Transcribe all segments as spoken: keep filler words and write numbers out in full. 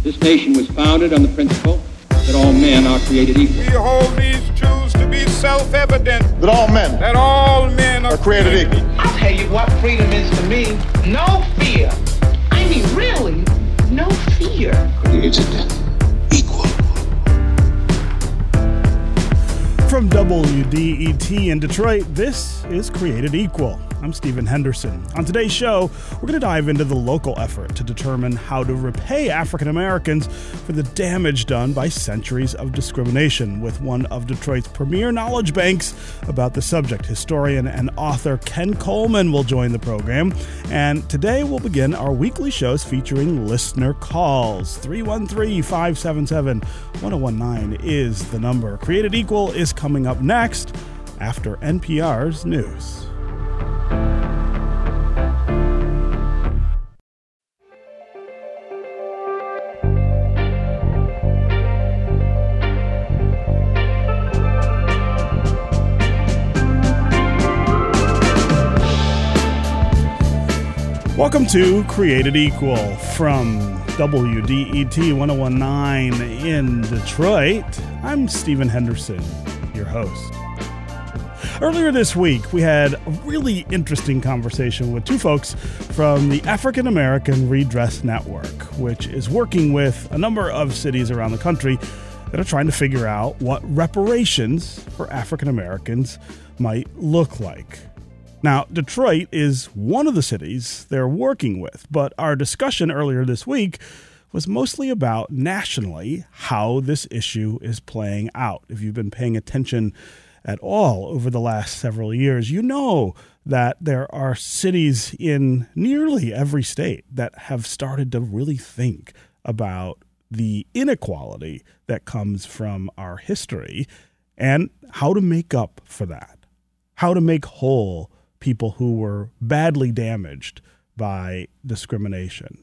This nation was founded on the principle that all men are created equal. We hold these truths to be self-evident. That all men. That all men are, are created equal. I'll tell you what freedom is to me. No fear. I mean, really, no fear. Created equal. From W D E T in Detroit, this is Created Equal. I'm Stephen Henderson. On today's show, we're going to dive into the local effort to determine how to repay African Americans for the damage done by centuries of discrimination with one of Detroit's premier knowledge banks about the subject. Historian and author Ken Coleman will join the program. And today we'll begin our weekly shows featuring listener calls. three one three, five seven seven, one zero one nine is the number. Created Equal is coming up next after N P R's news. Welcome to Created Equal from W D E T one oh one nine in Detroit. I'm Stephen Henderson, your host. Earlier this week, we had a really interesting conversation with two folks from the African American Redress Network, which is working with a number of cities around the country that are trying to figure out what reparations for African Americans might look like. Now, Detroit is one of the cities they're working with, but our discussion earlier this week was mostly about nationally how this issue is playing out. If you've been paying attention at all over the last several years, you know that there are cities in nearly every state that have started to really think about the inequality that comes from our history and how to make up for that, how to make whole people who were badly damaged by discrimination.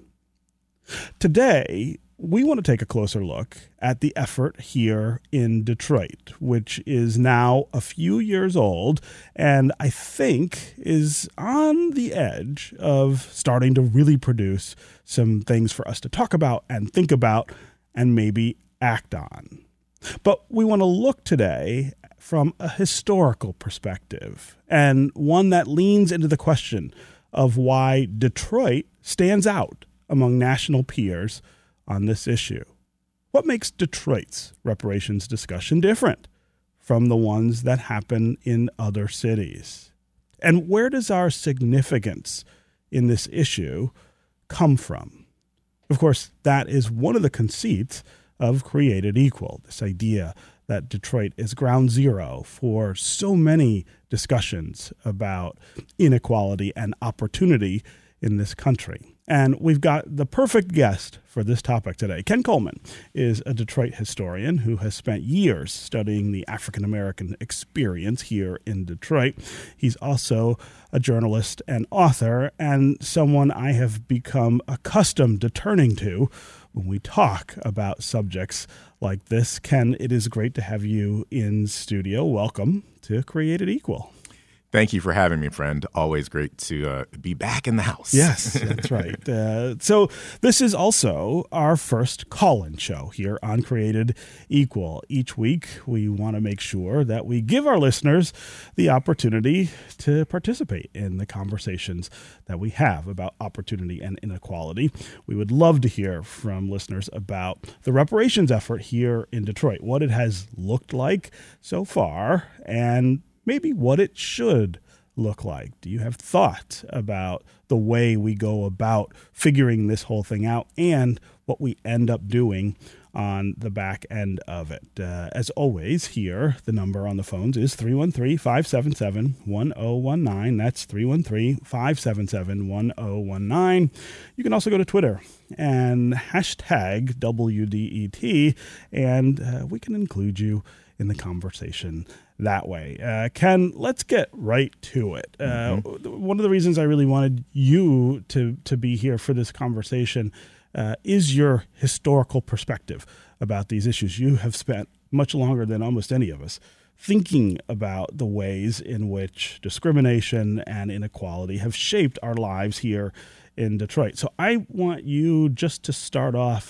Today, we want to take a closer look at the effort here in Detroit, which is now a few years old and I think is on the edge of starting to really produce some things for us to talk about and think about and maybe act on. But we want to look today from a historical perspective, and one that leans into the question of why Detroit stands out among national peers on this issue. What makes Detroit's reparations discussion different from the ones that happen in other cities? And where does our significance in this issue come from? Of course, that is one of the conceits of Created Equal, this idea that Detroit is ground zero for so many discussions about inequality and opportunity in this country. And we've got the perfect guest for this topic today. Ken Coleman is a Detroit historian who has spent years studying the African American experience here in Detroit. He's also a journalist and author, and someone I have become accustomed to turning to when we talk about subjects like this. Ken, it is great to have you in studio. Welcome to Created Equal. Thank you for having me, friend. Always great to uh, be back in the house. Yes, that's right. Uh, so this is also our first call-in show here on Created Equal. Each week, we want to make sure that we give our listeners the opportunity to participate in the conversations that we have about opportunity and inequality. We would love to hear from listeners about the reparations effort here in Detroit, what it has looked like so far, and maybe what it should look like. Do you have thoughts about the way we go about figuring this whole thing out and what we end up doing on the back end of it? Uh, as always, here, the number on the phones is three one three, five seven seven, one zero one nine. That's three one three, five seven seven, one zero one nine. You can also go to Twitter and hashtag W D E T, and uh, we can include you in the conversation that way. Uh, Ken, let's get right to it. Uh, mm-hmm. One of the reasons I really wanted you to, to be here for this conversation uh, is your historical perspective about these issues. You have spent much longer than almost any of us thinking about the ways in which discrimination and inequality have shaped our lives here in Detroit. So I want you just to start off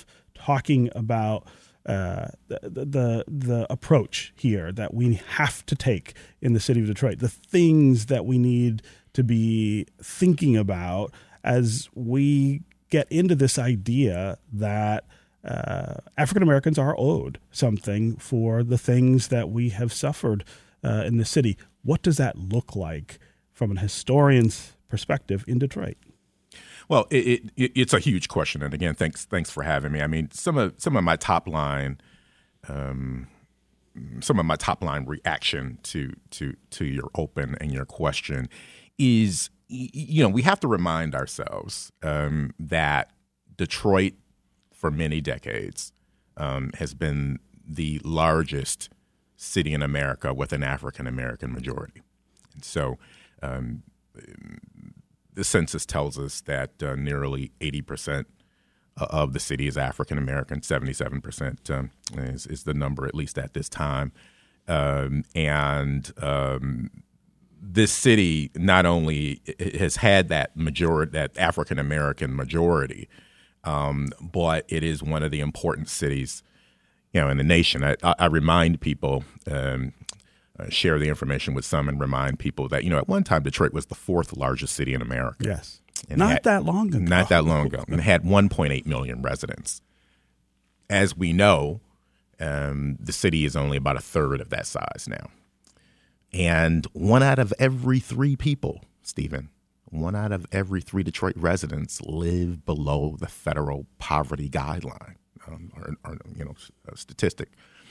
talking about uh, the, the the approach here that we have to take in the city of Detroit, the things that we need to be thinking about as we get into this idea that uh, African Americans are owed something for the things that we have suffered uh, in the city. What does that look like from an historian's perspective in Detroit? Well, it, it, it's a huge question, and again, thanks thanks for having me. I mean, some of some of my top line, um, some of my top line reaction to to to your open and your question is, you know, we have to remind ourselves um, that Detroit, for many decades, um, has been the largest city in America with an African American majority, and so. Um, The census tells us that uh, nearly eighty percent of the city is African American. seventy-seven percent um, is, is the number, at least at this time. Um, and um, this city not only has had that majority, that African American majority, um, but it is one of the important cities, you know, in the nation. I, I remind people. Um, Uh, share the information with some and remind people that, you know, at one time Detroit was the fourth largest city in America. Yes. And Not had, that long ago. Not that long ago. And had one point eight million residents. As we know, um, the city is only about a third of that size now. And one out of every three people, Stephen, one out of every three Detroit residents live below the federal poverty guideline, um, or, or, you know, a statistic.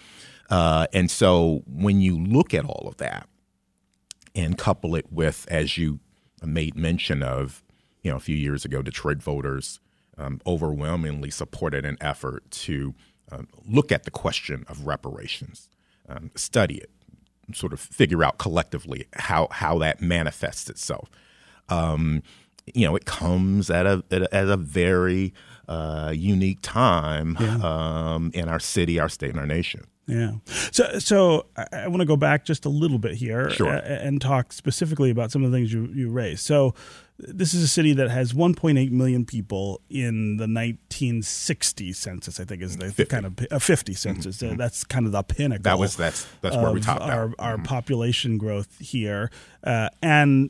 Uh, and so when you look at all of that and couple it with, as you made mention of, you know, a few years ago, Detroit voters um, overwhelmingly supported an effort to um, look at the question of reparations, um, study it, sort of figure out collectively how, how that manifests itself. Um, you know, it comes at a at a, at a very uh, unique time yeah. um, in our city, our state, and our nation. Yeah. So so I, I want to go back just a little bit here sure. and, and talk specifically about some of the things you, you raised. So this is a city that has one point eight million people in the nineteen sixty census, I think is the, the kind of a fifty census. Mm-hmm. Uh, that's kind of the pinnacle. That was that's that's where we topped out. Our, our mm-hmm. population growth here. Uh, and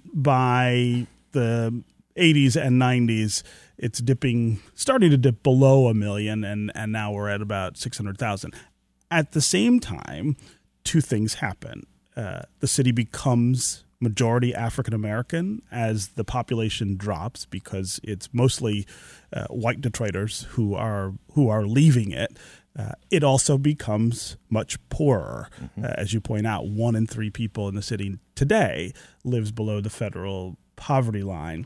by the eighties and nineties, it's dipping, starting to dip below a million, and, and now we're at about six hundred thousand. At the same time, two things happen. Uh, the city becomes majority African American as the population drops because it's mostly uh, white Detroiters who are who are leaving it. Uh, it also becomes much poorer. Mm-hmm. Uh, as you point out, one in three people in the city today lives below the federal poverty line.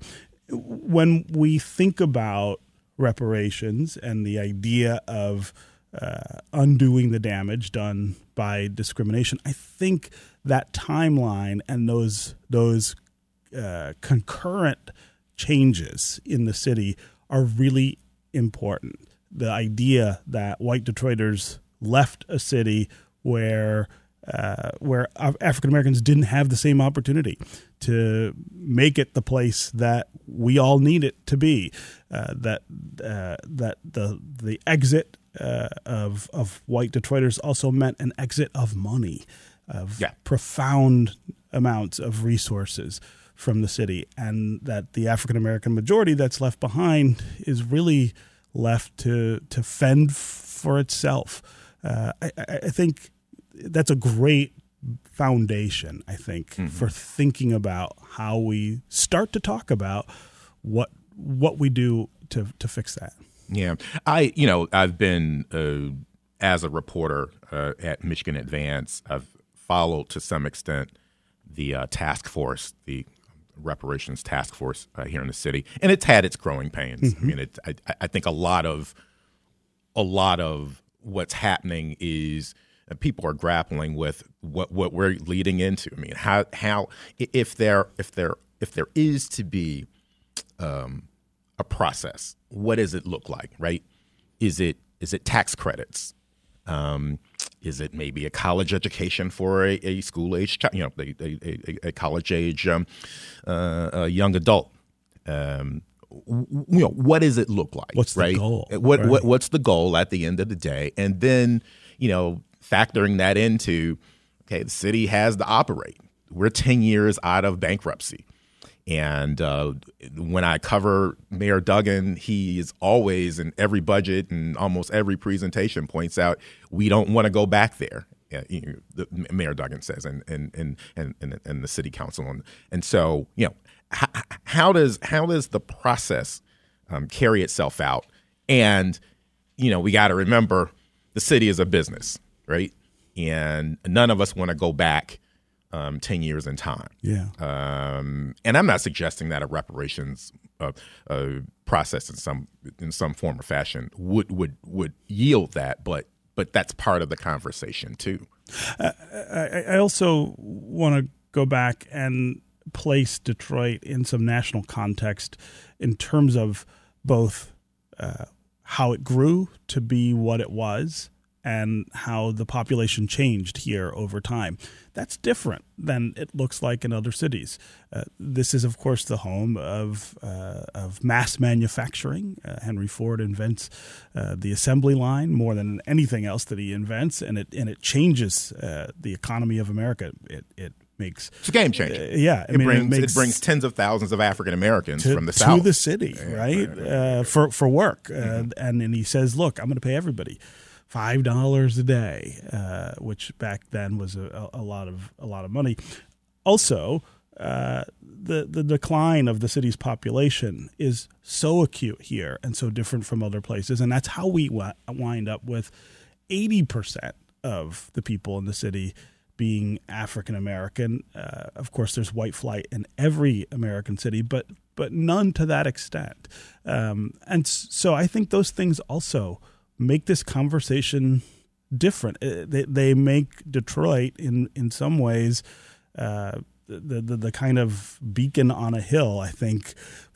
When we think about reparations and the idea of Uh, undoing the damage done by discrimination, I think that timeline and those those uh, concurrent changes in the city are really important. The idea that white Detroiters left a city where uh, where African Americans didn't have the same opportunity to make it the place that we all need it to be. Uh, that uh, that the the exit Uh, of of white Detroiters also meant an exit of money, of yeah. profound amounts of resources from the city, and that the African American majority that's left behind is really left to to fend for itself. Uh, I, I think that's a great foundation, I think, mm-hmm. for thinking about how we start to talk about what what we do to to fix that. Yeah, I, you know, I've been, uh, as a reporter uh, at Michigan Advance, I've followed to some extent the uh, task force, the reparations task force uh, here in the city, and it's had its growing pains. Mm-hmm. I mean, it, I, I think a lot of, a lot of what's happening is uh, people are grappling with what, what we're leading into. I mean, how, how, if there, if there, if there is to be, um, a process, what does it look like, right? Is it is it tax credits? Um, is it maybe a college education for a, a school age child, you know, a, a, a college age um, uh, a young adult? Um, you know, what does it look like? What's the right? goal? What, right. what what's the goal at the end of the day? And then, you know, factoring that into, okay, the city has to operate. We're ten years out of bankruptcy. And uh, when I cover Mayor Duggan, he is always in every budget and almost every presentation points out we don't want to go back there. Yeah, you know, the, Mayor Duggan says, and and and and, and, and the city council, and and so you know, how, how does how does the process um, carry itself out? And you know, we got to remember the city is a business, right? And none of us want to go back Um, ten years in time. Yeah. Um, and I'm not suggesting that a reparations uh, uh, process in some in some form or fashion would would would yield that, but but that's part of the conversation too. Uh, I, I also want to go back and place Detroit in some national context in terms of both uh, how it grew to be what it was and how the population changed here over time. That's different than it looks like in other cities. Uh, this is, of course, the home of uh, of mass manufacturing. Uh, Henry Ford invents uh, the assembly line more than anything else that he invents, and it and it changes uh, the economy of America. It it makes it's a game changer. Uh, yeah, I it mean, brings it, makes it brings tens of thousands of African Americans to, from the to South the city, yeah, right? right, right. Uh, for for work, uh, Mm-hmm. and and he says, "Look, I'm going to pay everybody five dollars a day," uh, which back then was a, a lot of a lot of money. Also, uh, the the decline of the city's population is so acute here and so different from other places, and that's how we w- wind up with eighty percent of the people in the city being African American. Uh, of course, there's white flight in every American city, but but none to that extent. Um, and so I think those things also make this conversation different. They, they make Detroit, in, in some ways, uh, the, the the kind of beacon on a hill, I think,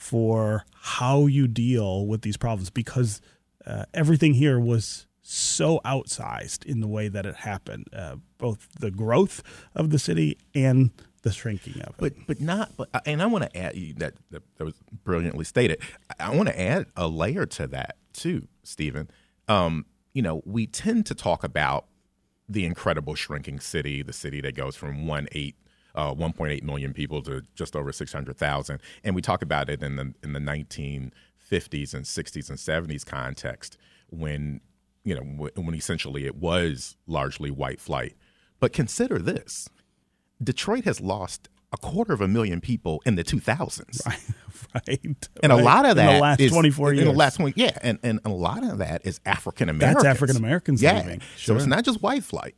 for how you deal with these problems, because uh, everything here was so outsized in the way that it happened, uh, both the growth of the city and the shrinking of it. But but not. But and I want to add that that, that was brilliantly stated. I want to add a layer to that too, Stephen. Um, you know, we tend to talk about the incredible shrinking city, the city that goes from one eight, uh, one point eight million people to just over six hundred thousand, and we talk about it in the in the nineteen fifties and sixties and seventies context when you know when essentially it was largely white flight. But consider this: Detroit has lost a quarter of a million people in the two thousands. Right, right. And right. a lot of that in the last is, twenty-four years. In the last twenty, yeah, and, and a lot of that is African Americans. That's African Americans yeah. leaving. So Sure. it's not just white flight.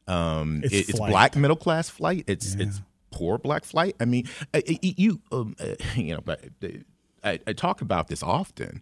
Um, It's it- it's flight. black middle class flight. It's Yeah. it's poor black flight. I mean, I- I- you um, uh, you know, but I, I talk about this often.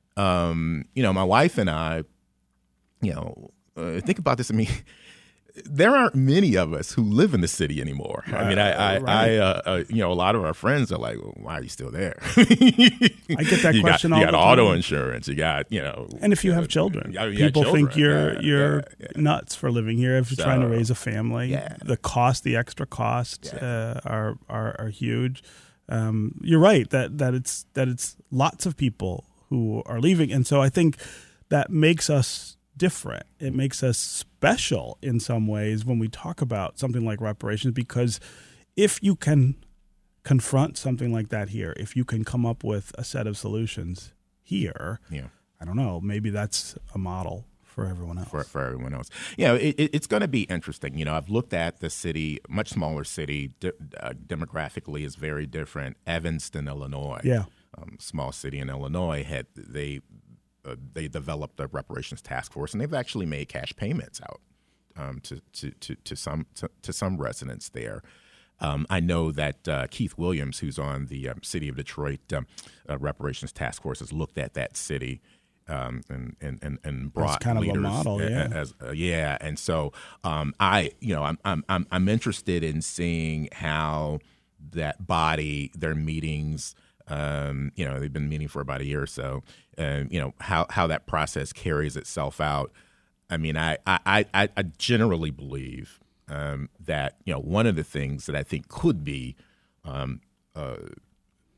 Um, you know, my wife and I, you know, uh, think about this. I mean. There aren't many of us who live in the city anymore. I mean, I, I, right. I uh, uh, you know, a lot of our friends are like, well, "Why are you still there?" I get that you question got, all You got the auto time. insurance. You got, you know, And if you uh, have children, yeah, you got people think children. you're Yeah, you're yeah, yeah. nuts for living here. If you're So, trying to raise a family, yeah. the cost, the extra costs Yeah. uh, are, are are huge. Um, you're right that that it's that it's lots of people who are leaving, and so I think that makes us different. It makes us special in some ways when we talk about something like reparations, because if you can confront something like that here, if you can come up with a set of solutions here, Yeah. I don't know, maybe that's a model for everyone else. for, for everyone else. You know, it, it, it's going to be interesting. You know, I've looked at the city, much smaller city, de- uh, demographically is very different. Evanston, Illinois, Yeah. um, small city in Illinois, had they uh, they developed a reparations task force, and they've actually made cash payments out um, to, to to to some to, to some residents there. Um, I know that uh, Keith Williams, who's on the um, City of Detroit um, uh, reparations task force, has looked at that city. Um, and, and, and, and brought kind of a leaders model, a- yeah. as uh, yeah, and so um, I, you know, I'm I'm I'm I'm interested in seeing how that body, their meetings, um, you know, they've been meeting for about a year or so, and you know how how that process carries itself out. I mean, I I I, I generally believe um, that you know one of the things that I think could be um, uh,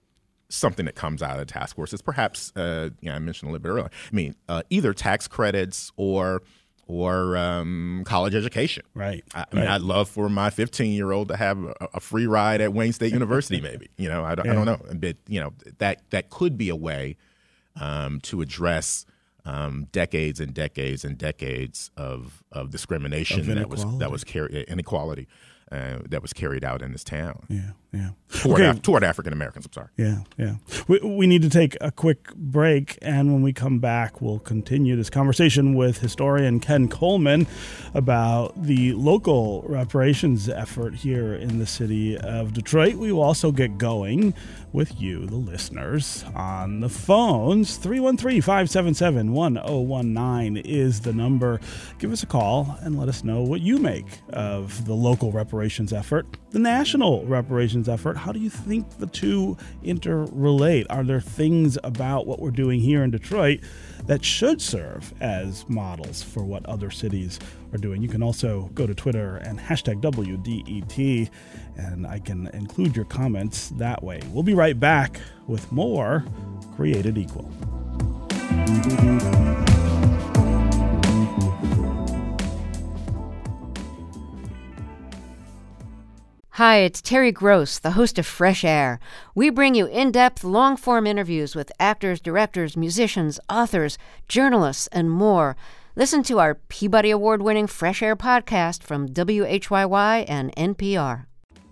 something that comes out of the task force is perhaps, uh, you know, I mentioned a little bit earlier. I mean, uh, either tax credits or or um, college education. Right. I, I mean, right. I'd love for my fifteen-year-old to have a, a free ride at Wayne State University, maybe. You know, I don't, yeah. I don't know. But, you know, that that could be a way um, to address um, decades and decades and decades of of discrimination of that was that was carried inequality. Uh, that was carried out in this town. Yeah, yeah. Toward, okay. Af- toward African Americans, I'm sorry. Yeah, yeah. We, we need to take a quick break, and when we come back, we'll continue this conversation with historian Ken Coleman about the local reparations effort here in the city of Detroit. We will also get going with you, the listeners, on the phones. three one three, five seven seven, one zero one nine is the number. Give us a call and let us know what you make of the local reparations effort, the national reparations effort. How do you think the two interrelate? Are there things about what we're doing here in Detroit that should serve as models for what other cities are doing? You can also go to Twitter and hashtag W D E T, and I can include your comments that way. We'll be right back with more Created Equal. Hi, it's Terry Gross, the host of Fresh Air. We bring you in-depth, long-form interviews with actors, directors, musicians, authors, journalists, and more. Listen to our Peabody Award-winning Fresh Air podcast from W H Y Y and N P R.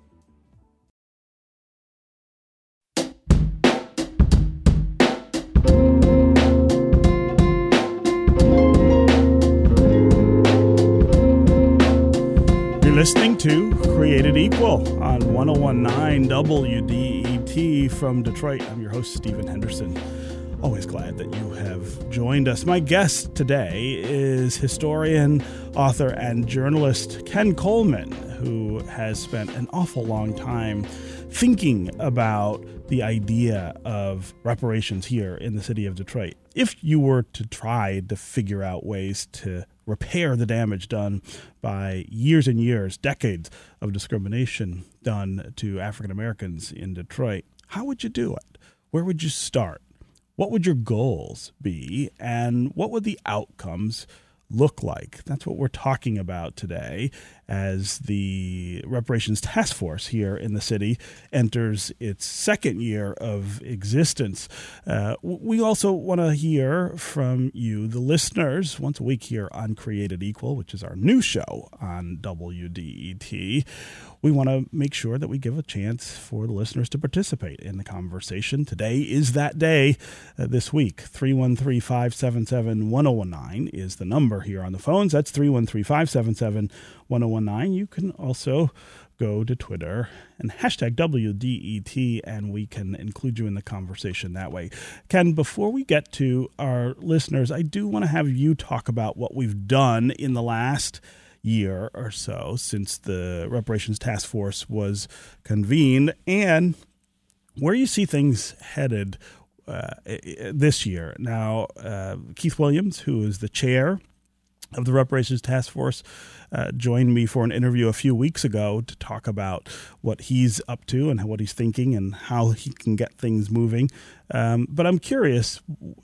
Listening to Created Equal on one oh one point nine W D E T from Detroit. I'm your host, Stephen Henderson. Always glad that you have joined us. My guest today is historian, author, and journalist Ken Coleman, who has spent an awful long time thinking about the idea of reparations here in the city of Detroit. If you were to try to figure out ways to repair the damage done by years and years, decades of discrimination done to African Americans in Detroit, how would you do it? Where would you start? What would your goals be? And what would the outcomes look like? That's what we're talking about today as the Reparations Task Force here in the city enters its second year of existence. Uh, we also want to hear from you, the listeners, once a week here on Created Equal, which is our new show on W D E T. We want to make sure that we give a chance for the listeners to participate in the conversation. Today is that day uh, this week. three one three, five seven seven, one zero one nine is the number here on the phones. That's three one three, five seven seven, one zero one nine. You can also go to Twitter and hashtag W D E T, and we can include you in the conversation that way. Ken, before we get to our listeners, I do want to have you talk about what we've done in the last year or so since the Reparations Task Force was convened, and where you see things headed uh, this year. Now, uh, Keith Williams, who is the chair of the Reparations Task Force, uh, joined me for an interview a few weeks ago to talk about what he's up to and what he's thinking and how he can get things moving. Um, but I'm curious,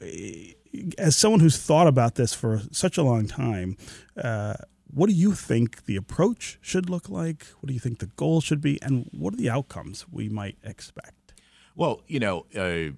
as someone who's thought about this for such a long time, uh, what do you think the approach should look like? What do you think the goal should be? And what are the outcomes we might expect? Well, you know, uh,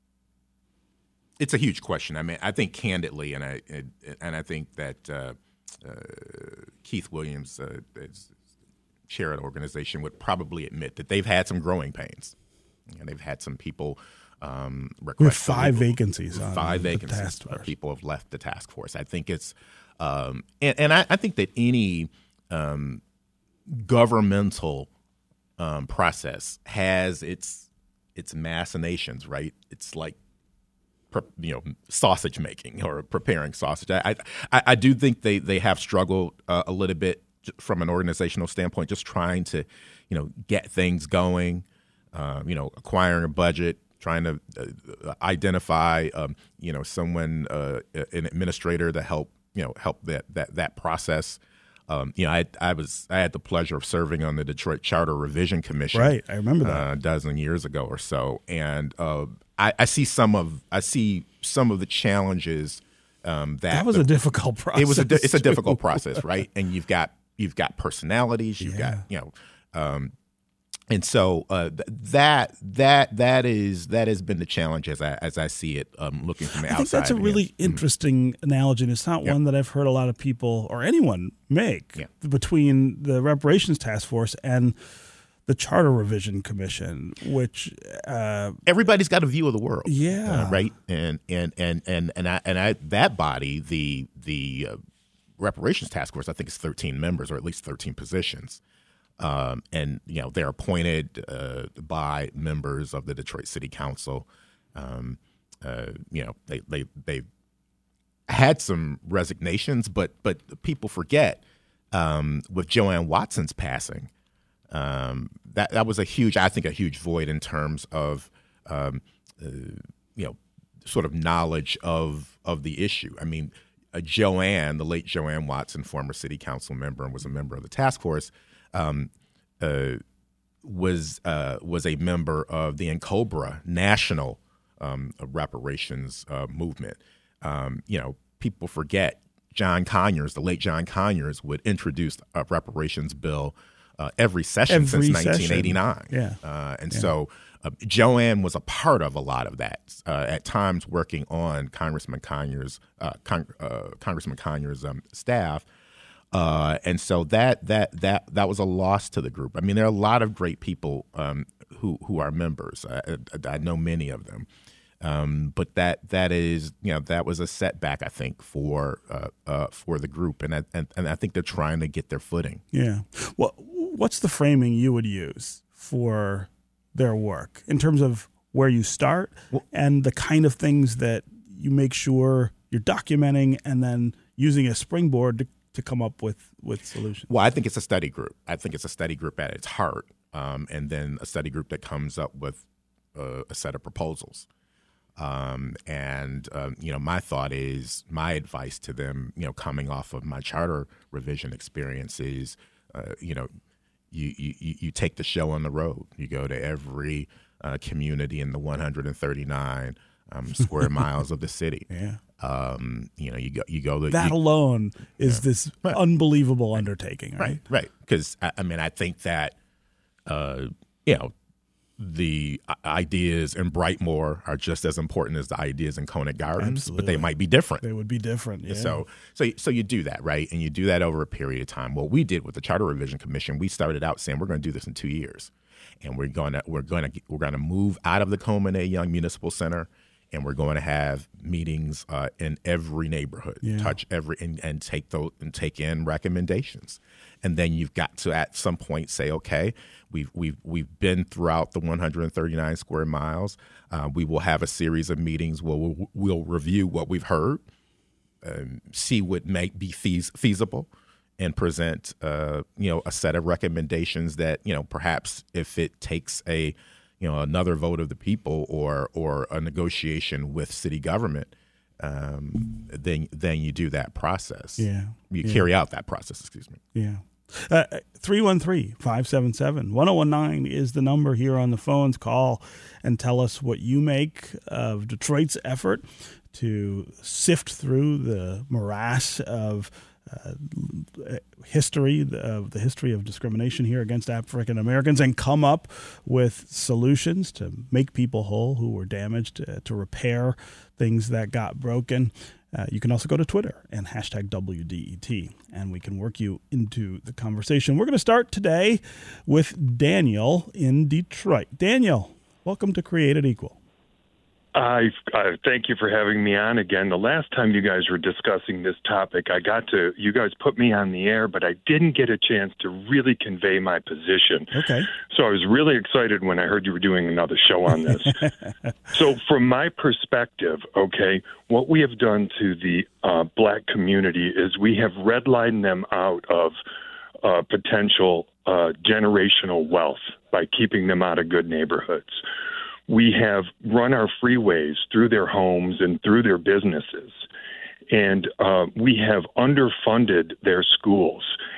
it's a huge question. I mean, I think candidly, and I and I think that uh, uh, Keith Williams, uh, as chair of the organization, would probably admit that they've had some growing pains, and they've had some people um, request. We have five vacancies. On five the vacancies. Task force. People have left the task force. I think it's, um, and, and I, I think that any um, governmental um, process has its its machinations, right? It's like, you know, sausage making or preparing sausage. I I, I do think they, they have struggled uh, a little bit from an organizational standpoint, just trying to, you know, get things going, uh, you know, acquiring a budget, trying to uh, identify, um, you know, someone, uh, an administrator to help, you know, help that that that process Um, you know, I I was I had the pleasure of serving on the Detroit Charter Revision Commission. Right, I remember that uh, a dozen years ago or so, and uh, I, I see some of I see some of the challenges um, that that was the, a difficult process. It was a di- it's a too. difficult process, right? And you've got you've got personalities, you've Yeah. got you know. Um, And so uh, th- that that that is that has been the challenge as I as I see it, um, looking from the I outside. think that's a in. really interesting analogy, and it's not Yeah. one that I've heard a lot of people or anyone make Yeah. between the Reparations Task Force and the Charter Revision Commission, which uh, Everybody's got a view of the world, Yeah. uh, right? And and and and and I and I that body, the the uh, Reparations Task Force, I think it's thirteen members or at least thirteen positions. Um, and, you know, they're appointed uh, by members of the Detroit City Council. Um, uh, you know, they, they, they had some resignations, but but people forget um, with Joanne Watson's passing, um, that, that was a huge, I think, a huge void in terms of, um, uh, you know, sort of knowledge of, of the issue. I mean, uh, Joanne, the late Joanne Watson, former city council member and was a member of the task force, Um, uh, was uh, was a member of the N-Cobra National um, Reparations uh, movement. Um, you know, people forget John Conyers, the late John Conyers, would introduce a reparations bill uh, every session Every since session. nineteen eighty-nine. Yeah. Uh, and Yeah. so uh, Joanne was a part of a lot of that, uh, at times working on Congressman Conyers, uh, Con- uh, Congressman Conyers' um, staff. Uh, and so that that that that was a loss to the group. I mean, there are a lot of great people um, who who are members. I, I, I know many of them, um, but that that is you know that was a setback, I think, for uh, uh, for the group, and I, and and I think they're trying to get their footing. Yeah. Well, what's the framing you would use for their work in terms of where you start and the kind of things that you make sure you're documenting and then using a springboard to to come up with, with solutions? Well, I think it's a study group. I think it's a study group at its heart, um, and then a study group that comes up with uh, a set of proposals. Um, and, um, you know, my thought is, my advice to them, you know, coming off of my charter revision experience is, uh, you know, you, you, you take the show on the road. You go to every uh, community in the one hundred thirty-nine um, square miles of the city. Yeah. Um, you know, you go, you go to That you, alone is yeah. this Right. unbelievable undertaking, right? Right, right. Because I, I mean, I think that uh, you know the ideas in Brightmoor are just as important as the ideas in Conant Gardens, Absolutely. but they might be different. They would be different. Yeah. So, so, so you do that, right? And you do that over a period of time. What we did with the Charter Revision Commission, we started out saying we're going to do this in two years, and we're going to we're going to we're going to move out of the Coleman A. Young Municipal Center. And we're going to have meetings uh, in every neighborhood, Yeah. touch every, and, and take those and take in recommendations. And then you've got to at some point say, okay, we've we've we've been throughout the one hundred thirty-nine square miles. Uh, we will have a series of meetings where we'll, we'll review what we've heard, um, see what may be feas- feasible, and present uh, you know a set of recommendations that you know perhaps if it takes a you know, another vote of the people or or a negotiation with city government, um, then then you do that process. Yeah. You yeah. carry out that process, excuse me. Yeah. Uh, three one three, five seven seven, one oh one nine is the number here on the phones. Call and tell us what you make of Detroit's effort to sift through the morass of Uh, history of the history of discrimination here against African Americans and come up with solutions to make people whole who were damaged, uh, to repair things that got broken. Uh, you can also go to Twitter and hashtag W D E T, and we can work you into the conversation. We're going to start today with Daniel in Detroit. Daniel, welcome to Created Equal. I, I thank you for having me on again. The last time you guys were discussing this topic, I got to, you guys put me on the air, but I didn't get a chance to really convey my position. Okay. So I was really excited when I heard you were doing another show on this. So from my perspective, okay, what we have done to the uh, black community is we have redlined them out of uh, potential uh, generational wealth by keeping them out of good neighborhoods. We have run our freeways through their homes and through their businesses, and uh, we have underfunded their schools.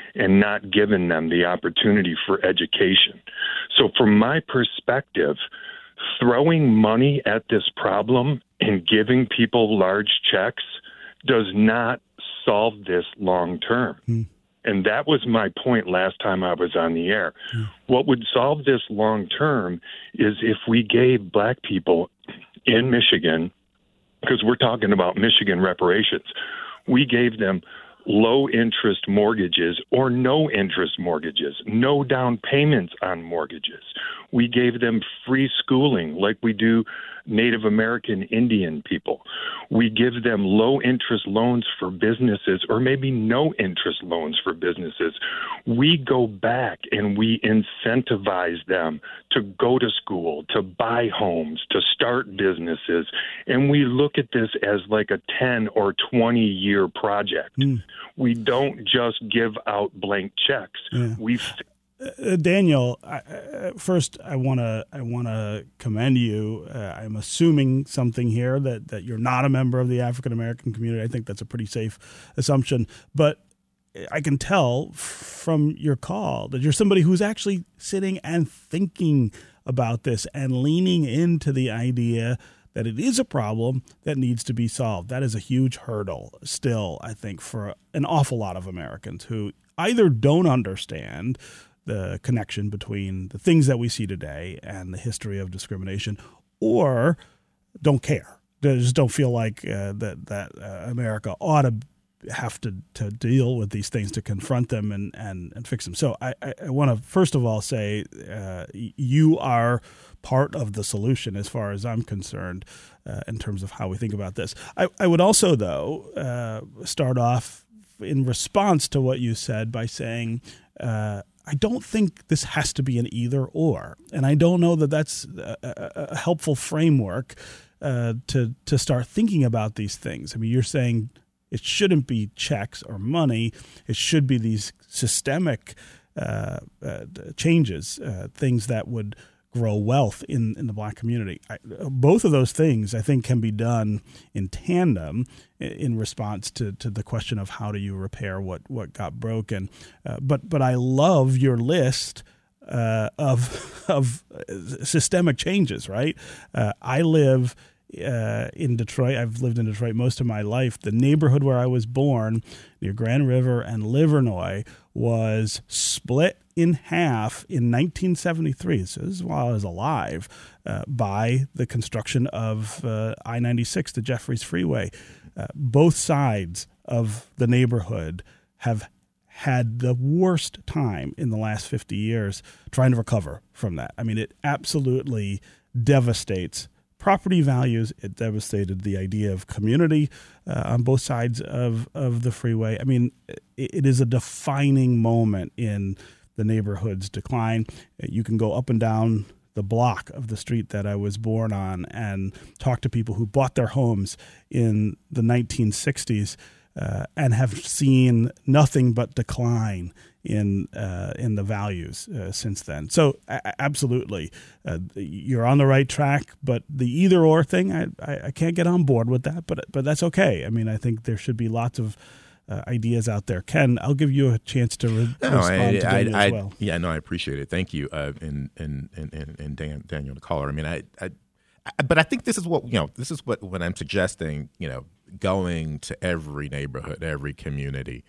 and not given them the opportunity for education. So from my perspective, throwing money at this problem and giving people large checks does not solve this long term. Mm. And that was my point last time I was on the air. Mm. What would solve this long term is if we gave black people in Michigan, because we're talking about Michigan reparations, we gave them low-interest mortgages or no-interest mortgages, no down payments on mortgages. We gave them free schooling like we do Native American Indian people. We give them low-interest loans for businesses or maybe no-interest loans for businesses. We go back and we incentivize them to go to school, to buy homes, to start businesses, and we look at this as like a ten or twenty-year project. Mm. We don't just give out blank checks. Yeah. We Uh, Daniel, I, uh, first I want to I want to commend you. Uh, I'm assuming something here that, that you're not a member of the African American community. I think that's a pretty safe assumption. But I can tell from your call that you're somebody who's actually sitting and thinking about this and leaning into the idea that it is a problem that needs to be solved. That is a huge hurdle still, I think, for an awful lot of Americans who either don't understand the connection between the things that we see today and the history of discrimination, or don't care. They just don't feel like uh, that that uh, America ought to have to, to deal with these things, to confront them and, and, and fix them. So I, I, I want to first of all say uh, you are part of the solution as far as I'm concerned uh, in terms of how we think about this. I, I would also, though, uh, start off in response to what you said by saying uh, I don't think this has to be an either or, and I don't know that that's a, a helpful framework uh, to to start thinking about these things. I mean, you're saying it shouldn't be checks or money; it should be these systemic uh, uh, changes, uh, things that would grow wealth in, in the black community. I, both of those things, I think, can be done in tandem in response to, to the question of how do you repair what, what got broken. Uh, but but I love your list uh, of of systemic changes, right? Uh, I live uh, in Detroit. I've lived in Detroit most of my life. The neighborhood where I was born, near Grand River and Livernois, was split in half in nineteen seventy-three, so this is while I was alive, uh, by the construction of uh, I ninety-six, the Jeffries Freeway. Uh, both sides of the neighborhood have had the worst time in the last fifty years trying to recover from that. I mean, it absolutely devastates property values. It devastated the idea of community uh, on both sides of, of the freeway. I mean, it, it is a defining moment in the neighborhood's decline. You can go up and down the block of the street that I was born on and talk to people who bought their homes in the nineteen sixties uh, and have seen nothing but decline in uh, in the values uh, since then. So a- absolutely, uh, you're on the right track. But the either or thing, I, I, I can't get on board with that. But but that's okay. I mean, I think there should be lots of uh, ideas out there. Ken, I'll give you a chance to re- no, respond I, to Daniel I, I, as well. Yeah, no, I appreciate it. Thank you, uh, and and and and Dan, Daniel, the caller. I mean, I, I, I, but I think this is what you know. This is what when I'm suggesting. You know, going to every neighborhood, every community.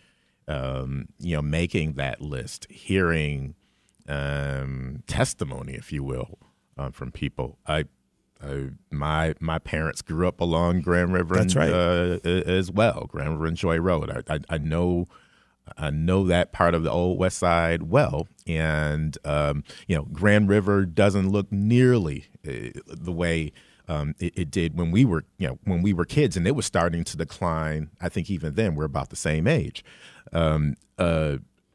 Um, you know, making that list, hearing um, testimony, if you will, uh, from people. I, I, my my parents grew up along Grand River, That's and, right. uh, as well, Grand River and Joy Road. I, I, I know, I know that part of the Old West Side well, and um, you know, Grand River doesn't look nearly uh, the way. Um, it, it did when we were, you know, when we were kids, and it was starting to decline. I think even then we're about the same age. Um, uh,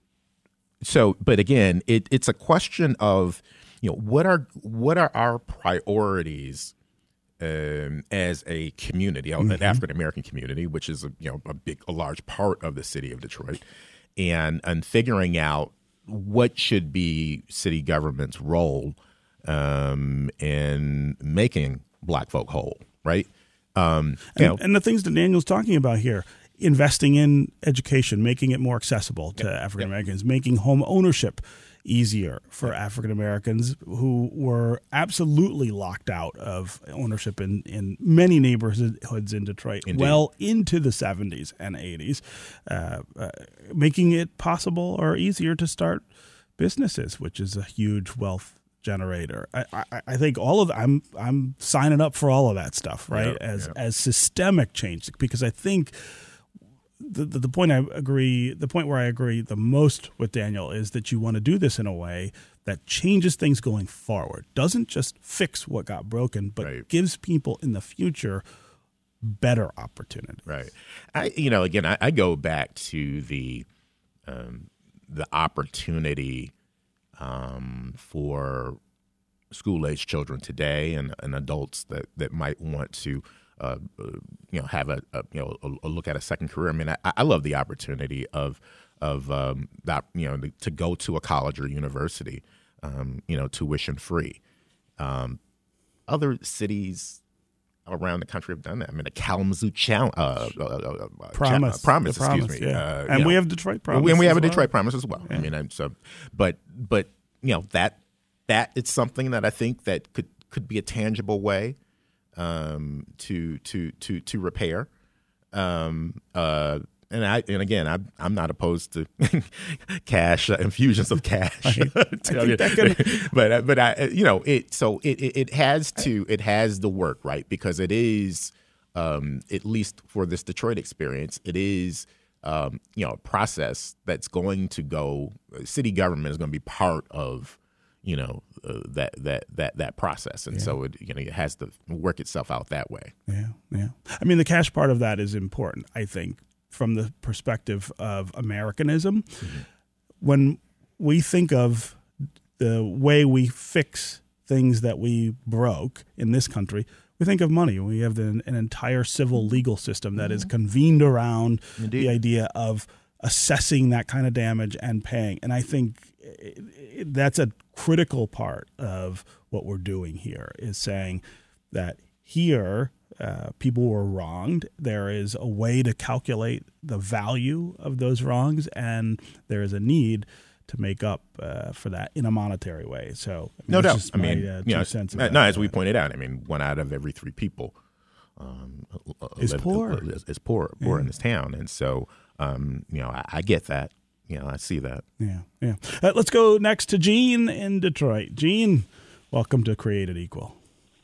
so, but again, it, it's a question of, you know, what are what are our priorities um, as a community, mm-hmm. an African American community, which is a, you know a big, a large part of the city of Detroit, and and figuring out what should be city government's role um, in making Black folk whole, right? Um, and, you know, and the things that Daniel's talking about here, investing in education, making it more accessible to yep. African Americans, yep. making home ownership easier for African Americans who were absolutely locked out of ownership in, in many neighborhoods in Detroit Indeed. well into the seventies and eighties, uh, uh, making it possible or easier to start businesses, which is a huge wealth generator. I, I, I think all of I'm I'm signing up for all of that stuff, right? Yeah, as yeah. as systemic change, because I think the, the the point I agree the point where I agree the most with Daniel is that you want to do this in a way that changes things going forward. Doesn't just fix what got broken, but right. gives people in the future better opportunity. Right. I you know again I, I go back to the um, the opportunity um, for school-age children today and, and adults that, that might want to, uh, you know, have a, a you know a, a look at a second career. I mean, I, I love the opportunity of of um, that you know to go to a college or university, um, you know, tuition free. Um, other cities around the country have done that. I mean, the Kalamazoo Challenge, uh, uh, uh, Promise, Cha- Promise, the excuse promise, me, yeah. uh, and we know. have Detroit Promise, and we have a well. Detroit Promise as well. Yeah. I mean, I'm so, but but you know that that it's something that I think that could could be a tangible way um, to to to to repair. Um, uh, and I and again, I, I'm not opposed to cash uh, infusions of cash, I, I think that can... but but I you know it so it, it it has to it has the work, right, because it is um, at least for this Detroit experience, it is um, you know a process that's going to go. City government is going to be part of you know uh, that that that that process, and yeah. so it you know it has to work itself out that way. Yeah, yeah. I mean, the cash part of that is important, I think, from the perspective of Americanism. Mm-hmm. When we think of the way we fix things that we broke in this country, we think of money. We have the, an entire civil legal system that mm-hmm. is convened around Indeed. the idea of assessing that kind of damage and paying. And I think it, it, that's a critical part of what we're doing here, is saying that here uh, people were wronged. There is a way to calculate the value of those wrongs, and there is a need to make up uh, for that in a monetary way. So I mean, no doubt. I mean, uh, you know, no, no, as we pointed out, I mean, one out of every three people um, is live, poor. Is, is poor, poor yeah. in this town, and so um, you know, I, I get that. You know, I see that. Yeah, yeah. Uh, let's go next to Gene in Detroit. Gene, welcome to Created Equal.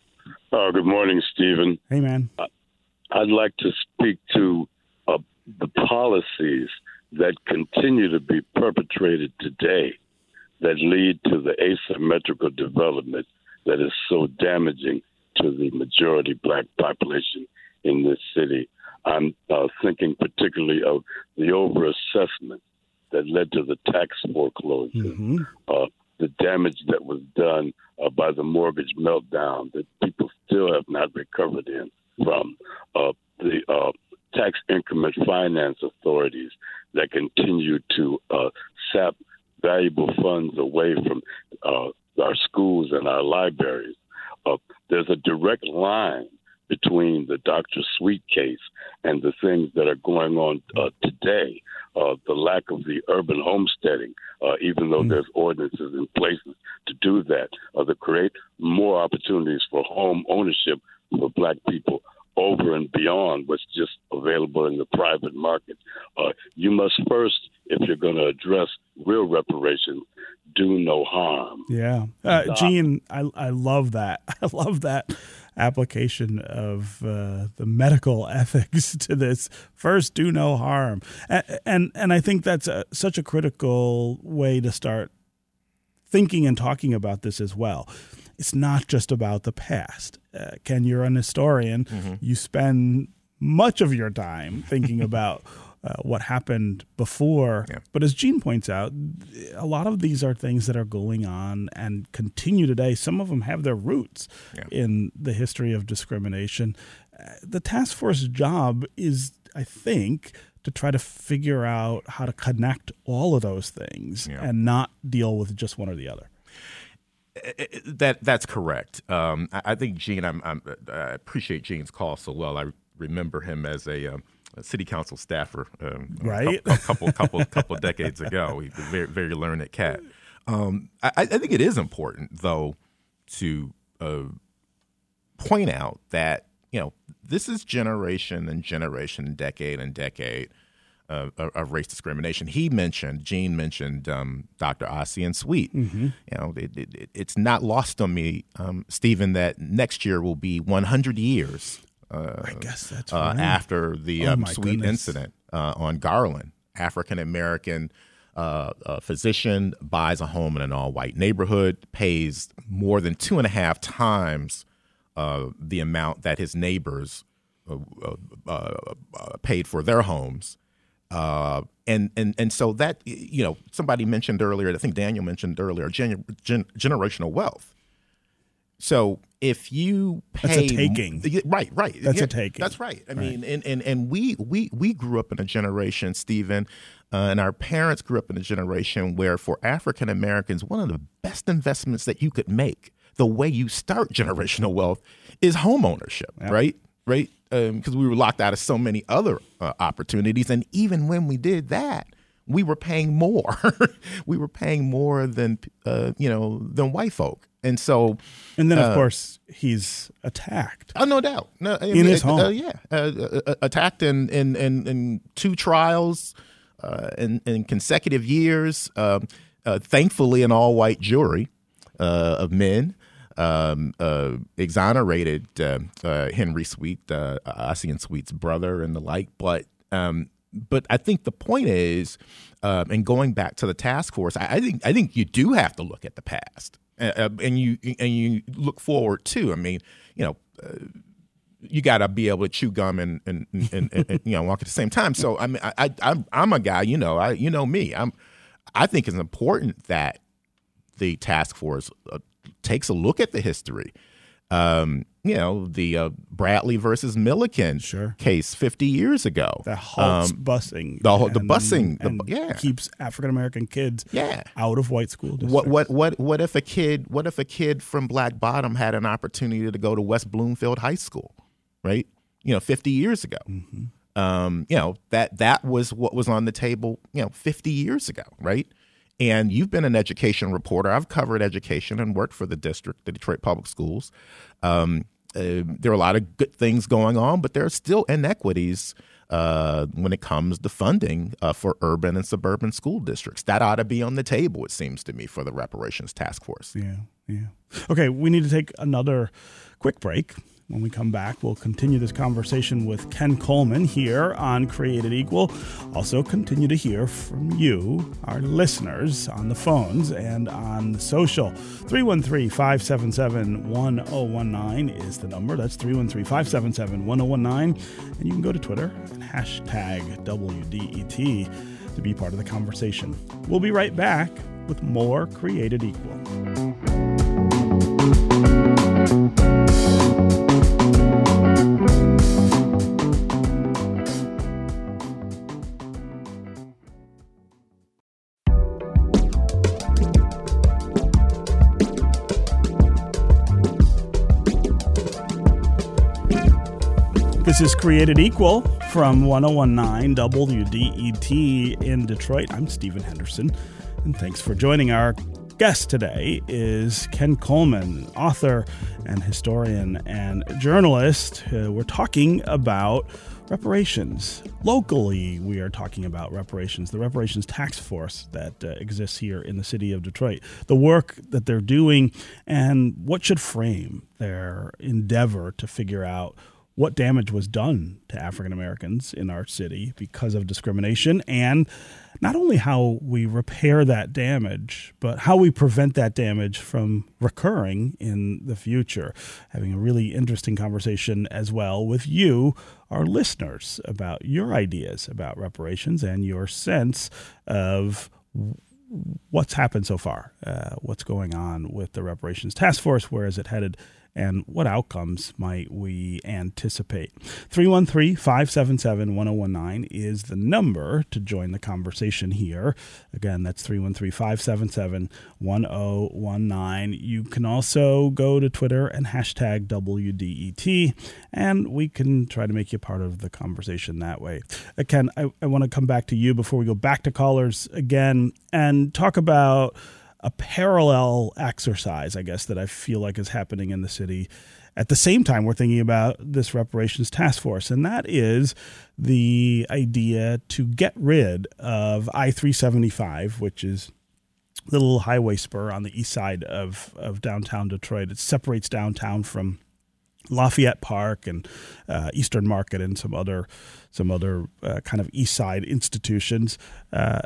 Oh, good morning, Stephen. Hey, man. I'd like to speak to uh, the policies that continue to be perpetrated today that lead to the asymmetrical development that is so damaging to the majority black population in this city. I'm uh, thinking particularly of the overassessment that led to the tax foreclosure, mm-hmm. uh, the damage that was done uh, by the mortgage meltdown that people still have not recovered in from, uh, the uh, tax increment finance authorities that continue to uh, sap valuable funds away from uh, our schools and our libraries. Uh, there's a direct line between the Doctor Sweet case and the things that are going on uh, today. Uh, the lack of the urban homesteading, uh, even though mm. there's ordinances in places to do that, uh, to create more opportunities for home ownership for black people over and beyond what's just available in the private market. Uh, you must first, if you're going to address real reparations, do no harm. Yeah. Uh, Gene, I, I love that. I love that application of uh, the medical ethics to this. First, do no harm. And and, and I think that's a, such a critical way to start thinking and talking about this as well. It's not just about the past. Uh, Ken, you're an historian. Mm-hmm. You spend much of your time thinking about uh, what happened before. Yeah. But as Gene points out, a lot of these are things that are going on and continue today. Some of them have their roots yeah. in the history of discrimination. Uh, the task force job is, I think, to try to figure out how to connect all of those things yeah. and not deal with just one or the other. That that's correct. Um, I, I think Gene. I'm, I'm, I appreciate Gene's call so well. I remember him as a um, a city council staffer, um, right? A couple, couple, couple, couple decades ago. He's a very, very learned cat. Um, I, I think it is important, though, to uh, point out that you know this is generation and generation, decade and decade of, of race discrimination. He mentioned, Gene mentioned, um, Doctor Ossian Sweet. Mm-hmm. You know, it, it, it's not lost on me, um, Stephen, that next year will be one hundred years. Uh, I guess that's uh, right. After the oh um, Sweet goodness. incident uh, on Garland, African American uh, uh, physician buys a home in an all-white neighborhood, pays more than two and a half times uh, the amount that his neighbors uh, uh, uh, paid for their homes, uh, and and and so that you know somebody mentioned earlier, I think Daniel mentioned earlier, gen- gen- generational wealth. So if you pay, that's a taking, right, right, that's yeah, a taking. That's right. I right. mean, and, and and we we we grew up in a generation, Stephen, uh, and our parents grew up in a generation where, for African Americans, one of the best investments that you could make, the way you start generational wealth, is home ownership, yep. right, right, because um, we were locked out of so many other uh, opportunities, and even when we did that, we were paying more. we were paying more than uh, you know than white folk. And so, and then of uh, course he's attacked. Oh, no doubt, no, I in mean, his uh, home, uh, yeah, uh, uh, attacked in in, in, in two trials, uh, in, in consecutive years. Um, uh, thankfully, an all-white jury uh, of men um, uh, exonerated uh, uh, Henry Sweet, uh, Ossian Sweet's brother, and the like. But um, but I think the point is, uh, and going back to the task force, I, I think I think you do have to look at the past. Uh, and you and you look forward too. I mean, you know, uh, you got to be able to chew gum and and, and, and, and you know walk at the same time. So I mean, I, I I'm I'm a guy. You know, I you know me. I'm. I think it's important that the task force uh, takes a look at the history. Um, you know, the uh, Bradley versus Milliken sure. case fifty years ago. That halts um, busing. The, and, the busing. And the, yeah. keeps African American kids yeah. out of white school districts. What what what what if a kid what if a kid from Black Bottom had an opportunity to go to West Bloomfield High School, right? You know, fifty years ago. Mm-hmm. Um, you know, that that was what was on the table, you know, fifty years ago, right? And you've been an education reporter. I've covered education and worked for the district, the Detroit Public Schools. Um, uh, there are a lot of good things going on, but there are still inequities uh, when it comes to funding uh, for urban and suburban school districts. That ought to be on the table, it seems to me, for the reparations task force. Yeah, yeah. Okay, we need to take another quick break. When we come back, we'll continue this conversation with Ken Coleman here on Created Equal. Also continue to hear from you, our listeners, on the phones and on social. three one three, five seven seven, one zero one nine is the number. That's three one three, five seven seven, one zero one nine. And you can go to Twitter and hashtag W D E T to be part of the conversation. We'll be right back with more Created Equal. This is Created Equal from one oh one nine W D E T in Detroit. I'm Stephen Henderson, and thanks for joining. Our guest today is Ken Coleman, author and historian and journalist. Uh, we're talking about reparations. Locally, we are talking about reparations, the reparations task force that uh, exists here in the city of Detroit, the work that they're doing, and what should frame their endeavor to figure out what damage was done to African Americans in our city because of discrimination, and not only how we repair that damage, but how we prevent that damage from recurring in the future. Having a really interesting conversation as well with you, our listeners, about your ideas about reparations and your sense of what's happened so far, uh, what's going on with the reparations task force, where is it headed, and what outcomes might we anticipate? three one three, five seven seven, one zero one nine is the number to join the conversation here. Again, that's three one three, five seven seven, one zero one nine. You can also go to Twitter and hashtag W D E T, and we can try to make you part of the conversation that way. Ken, I, I want to come back to you before we go back to callers again and talk about a parallel exercise, I guess, that I feel like is happening in the city at the same time we're thinking about this reparations task force, and that is the idea to get rid of I three seventy-five, which is the little highway spur on the east side of, of downtown Detroit. It separates downtown from Lafayette Park and uh, Eastern Market and some other some other uh, kind of east side institutions. Uh,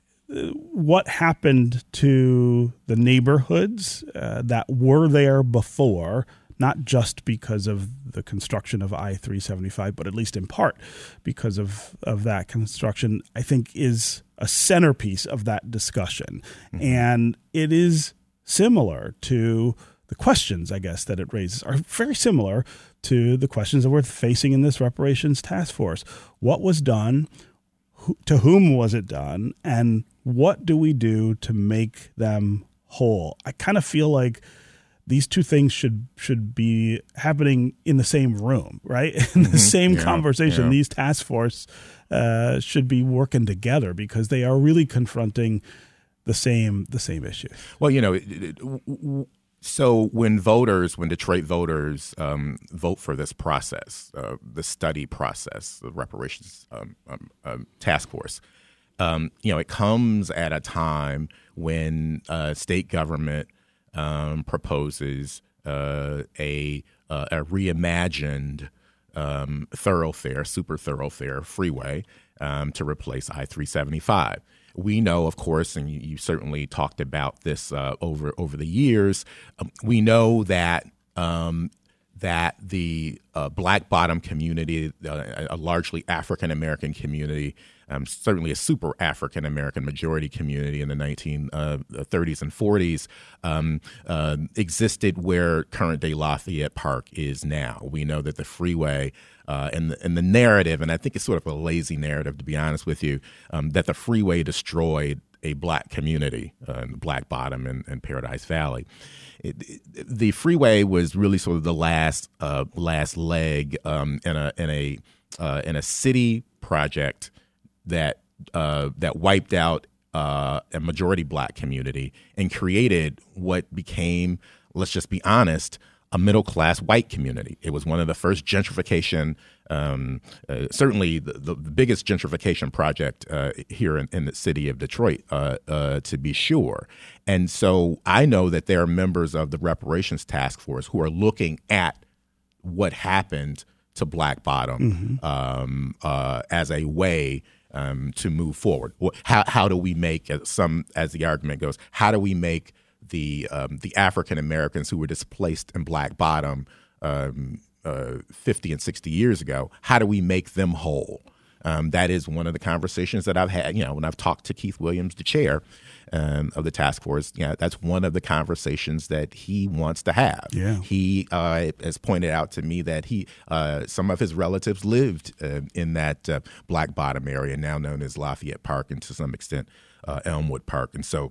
what happened to the neighborhoods uh, that were there before, not just because of the construction of I three seventy-five, but at least in part because of, of that construction, I think is a centerpiece of that discussion. Mm-hmm. And it is similar to the questions, I guess, that it raises are very similar to the questions that we're facing in this reparations task force. What was done? Who, to whom was it done? And what do we do to make them whole? I kind of feel like these two things should should be happening in the same room, right? In the mm-hmm. same yeah, conversation. Yeah. These task force uh, should be working together because they are really confronting the same the same issue. Well, you know, it, it, w- so when voters, when Detroit voters um, vote for this process, uh, the study process, the reparations um, um, um, task force, um, you know, it comes at a time when uh, state government um, proposes uh, a uh, a reimagined um, thoroughfare, super thoroughfare freeway um, to replace I three seventy-five. We know, of course, and you, you certainly talked about this uh, over over the years. Um, we know that um, that the uh, Black Bottom community, uh, a largely African American community, um, certainly a super African American majority community in the nineteen thirties and forties, um, uh, existed where current day Lafayette Park is now. We know that the freeway. Uh, and, the, and the narrative, and I think it's sort of a lazy narrative, to be honest with you, um, that the freeway destroyed a black community uh, in Black Bottom and, and Paradise Valley. It, it, the freeway was really sort of the last uh, last leg um, in a in a uh, in a city project that uh, that wiped out uh, a majority black community and created what became, let's just be honest, a middle-class white community. It was one of the first gentrification, um, uh, certainly the, the biggest gentrification project uh, here in, in the city of Detroit, uh, uh, to be sure. And so I know that there are members of the reparations task force who are looking at what happened to Black Bottom mm-hmm. um, uh, as a way um, to move forward. How, how do we make, some, as the argument goes, how do we make the um, the African Americans who were displaced in Black Bottom um, uh, fifty and sixty years ago, how do we make them whole? Um, that is one of the conversations that I've had, you know, when I've talked to Keith Williams, the chair um, of the task force, you know, that's one of the conversations that he wants to have. Yeah. He uh, has pointed out to me that he, uh, some of his relatives lived uh, in that uh, Black Bottom area, now known as Lafayette Park, and to some extent uh, Elmwood Park. And so,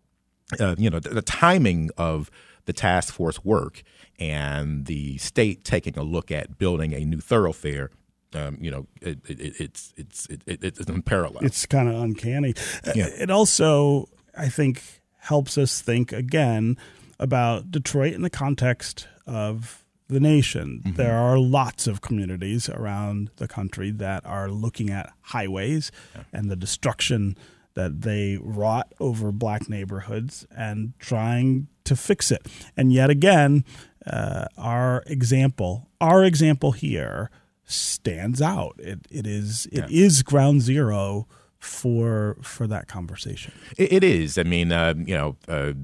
Uh, you know, the, the timing of the task force work and the state taking a look at building a new thoroughfare, um, you know, it, it, it's it's it, it, it's unparalleled. It's kind of uncanny. Yeah. It also, I think, helps us think again about Detroit in the context of the nation. Mm-hmm. There are lots of communities around the country that are looking at highways yeah. and the destruction that they wrought over black neighborhoods and trying to fix it. And yet again, uh, our example, our example here stands out. It it is it yeah. is ground zero for for that conversation. It, it is. I mean, uh, you know, uh,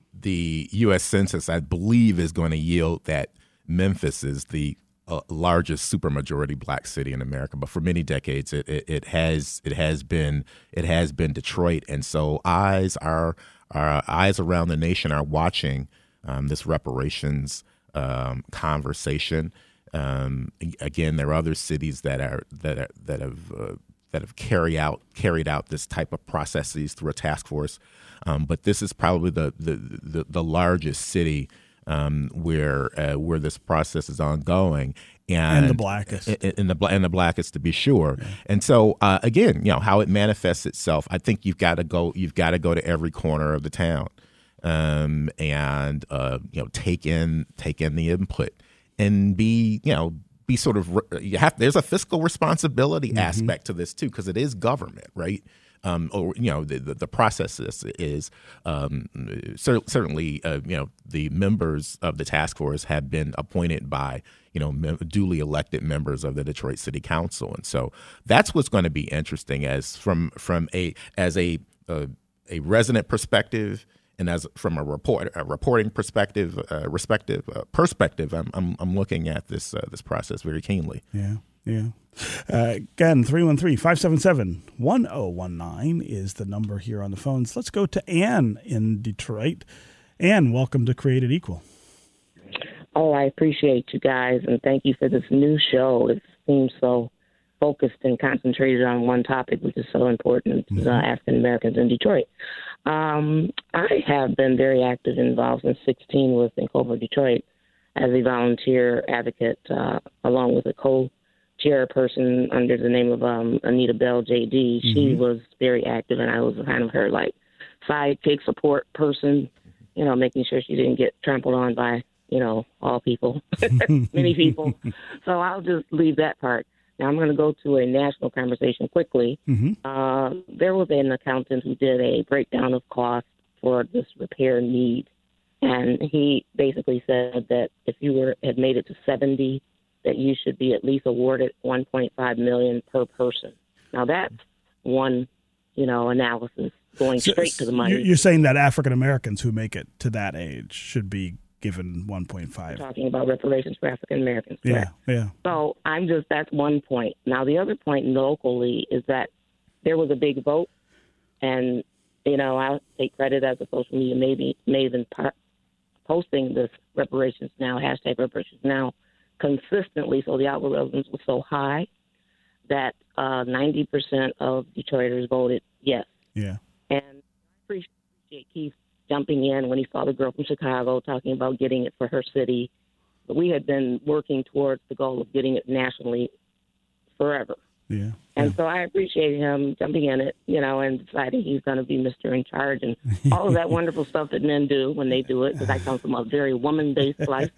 the U S Census, I believe, is going to yield that Memphis is the Uh, largest supermajority black city in America, but for many decades it, it, it has it has been it has been Detroit, and so eyes are our eyes around the nation are watching um, this reparations um, conversation. Um, again, there are other cities that are that are, that have uh, that have carried out carried out this type of processes through a task force, um, but this is probably the the the, the largest city um, where uh, where this process is ongoing. And, and the blackest, and the and the blackest, to be sure. Yeah. And so, uh, again, you know how it manifests itself. I think you've got to go. You've got to go to every corner of the town, um, and uh, you know, take in take in the input, and be you know be sort of you have. There's a fiscal responsibility mm-hmm. aspect to this too, because it is government, right? Um, or you know the the, the process is, is um, cer- certainly uh, you know the members of the task force have been appointed by you know mem- duly elected members of the Detroit City Council, and so that's what's going to be interesting as from from a as a uh, a resident perspective and as from a report a reporting perspective uh, respective uh, perspective. I'm, I'm I'm looking at this uh, this process very keenly. Yeah. Yeah. Uh, again, three one three, five seven seven, one oh one nine is the number here on the phones. Let's go to Ann in Detroit. Ann, welcome to Created Equal. Oh, I appreciate you guys, and thank you for this new show. It seems so focused and concentrated on one topic, which is so important to mm-hmm. uh, African Americans in Detroit. Um, I have been very active and involved since sixteen with Incovo Detroit as a volunteer advocate, uh, along with a co chairperson under the name of um, Anita Bell, J D. Mm-hmm. She was very active, and I was kind of her like sidekick support person, you know, making sure she didn't get trampled on by, you know, all people, many people. So I'll just leave that part. Now I'm going to go to a national conversation quickly. Mm-hmm. Uh, there was an accountant who did a breakdown of costs for this repair need, and he basically said that if you were had made it to seventy, that you should be at least awarded one point five million dollars per person. Now that's one, you know, analysis going so, straight to the money. You're saying that African Americans who make it to that age should be given one point five. We're talking about reparations for African Americans. Yeah, yeah. So I'm just that's one point. Now the other point locally is that there was a big vote, and you know I'll take credit as a social media maybe maven posting this reparations now hashtag reparations now consistently, so the algorithms were so high that uh, ninety percent of Detroiters voted yes. Yeah. And I appreciate Keith jumping in when he saw the girl from Chicago talking about getting it for her city. But we had been working towards the goal of getting it nationally forever. Yeah. And yeah. so I appreciate him jumping in it, you know, and deciding he's going to be Mister In Charge and all of that wonderful stuff that men do when they do it, because I come from a very woman-based life.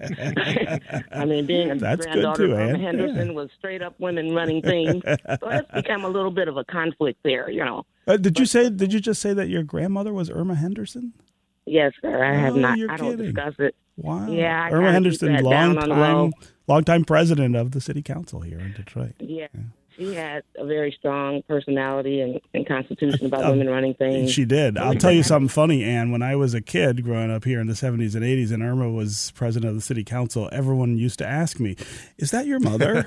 I mean, being a That's granddaughter too, of Irma Ann. Henderson yeah. was straight up women running things. So it's become a little bit of a conflict there, you know. Uh, did but, you say? Did you just say that your grandmother was Irma Henderson? Yes, sir. I have oh, not. You're I don't kidding. discuss it. Wow. Yeah, I Irma Henderson, long time, the long time president of the city council here in Detroit. Yeah. yeah. She had a very strong personality and, and constitution about uh, women running things. She did. I'll tell you something funny, Ann. When I was a kid growing up here in the seventies and eighties and Irma was president of the city council, everyone used to ask me, is that your mother?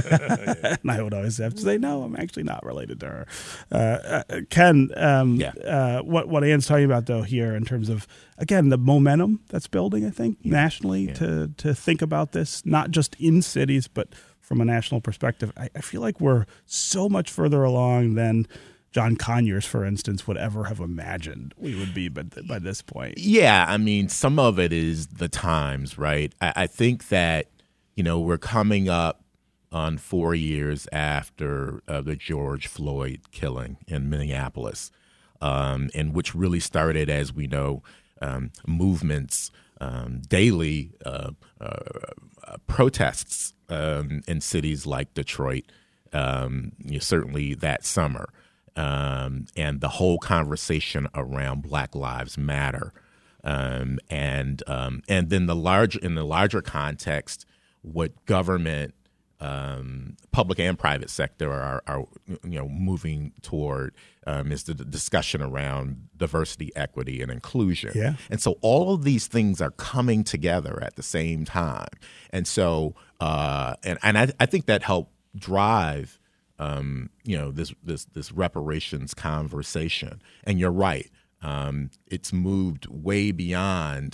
And I would always have to say, no, I'm actually not related to her. Uh, uh, Ken, um, yeah. uh, what, what Ann's talking about, though, here in terms of, again, the momentum that's building, I think, yeah. nationally yeah. to to think about this, not just in cities, but from a national perspective. I, I feel like we're so much further along than John Conyers, for instance, would ever have imagined we would be by, by this point. Yeah, I mean, some of it is the times, right? I, I think that, you know, we're coming up on four years after uh, the George Floyd killing in Minneapolis, um, and which really started, as we know, um, movements, um, daily uh, uh, uh, protests um, in cities like Detroit, um, you know, certainly that summer. Um, and the whole conversation around Black Lives Matter, um, and um, and then the large in the larger context, what government, um, public and private sector are, are you know moving toward um, is the discussion around diversity, equity, and inclusion. Yeah. And so all of these things are coming together at the same time, and so uh, and and I, I think that helped drive. Um, you know, this this this reparations conversation. And you're right. Um, it's moved way beyond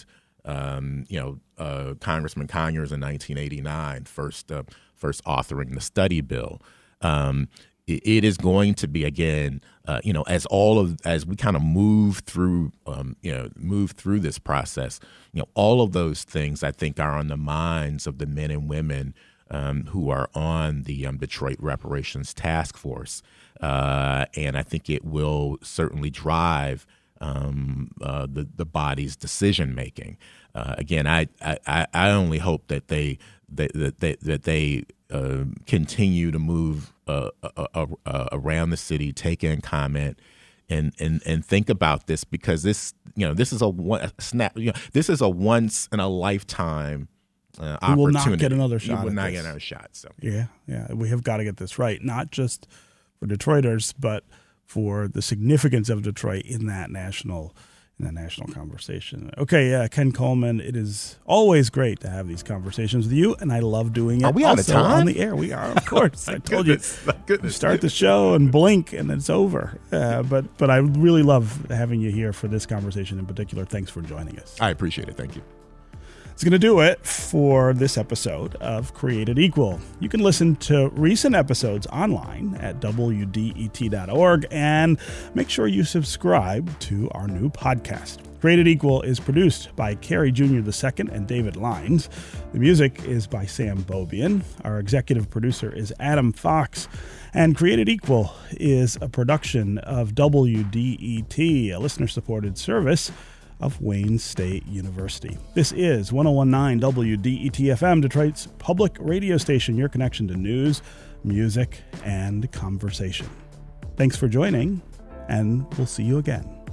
Um, you know, uh, Congressman Conyers in nineteen eighty-nine, first uh, first authoring the study bill. Um, it, it is going to be again, uh, you know, as all of as we kind of move through, um, you know, move through this process. You know, all of those things I think are on the minds of the men and women um, who are on the um, Detroit Reparations Task Force, uh, and I think it will certainly drive Um, uh, the the body's decision making. Uh, again, I, I I only hope that they that that they, that they uh, continue to move uh, uh, uh, uh, around the city, take in comment, and and and think about this, because this you know this is a one a snap you know this is a once in a lifetime uh, opportunity. We will not get another shot. We will at not this. get another shot. So yeah, yeah, we have got to get this right, not just for Detroiters, but for the significance of Detroit in that national in that national conversation. Okay, yeah, Ken Coleman, it is always great to have these conversations with you, and I love doing it. Are we out of time? On the air, we are, of course. I told goodness, you, goodness. you start the show and blink, and it's over. Uh, but but I really love having you here for this conversation in particular. Thanks for joining us. I appreciate it. Thank you. It's going to do it for this episode of Created Equal. You can listen to recent episodes online at W D E T dot org, and make sure you subscribe to our new podcast. Created Equal is produced by Carrie Junior the Second and David Lines. The music is by Sam Bobian. Our executive producer is Adam Fox. And Created Equal is a production of W D E T, a listener-supported service of Wayne State University. This is one oh one point nine W D E T F M, Detroit's public radio station, your connection to news, music, and conversation. Thanks for joining, and we'll see you again.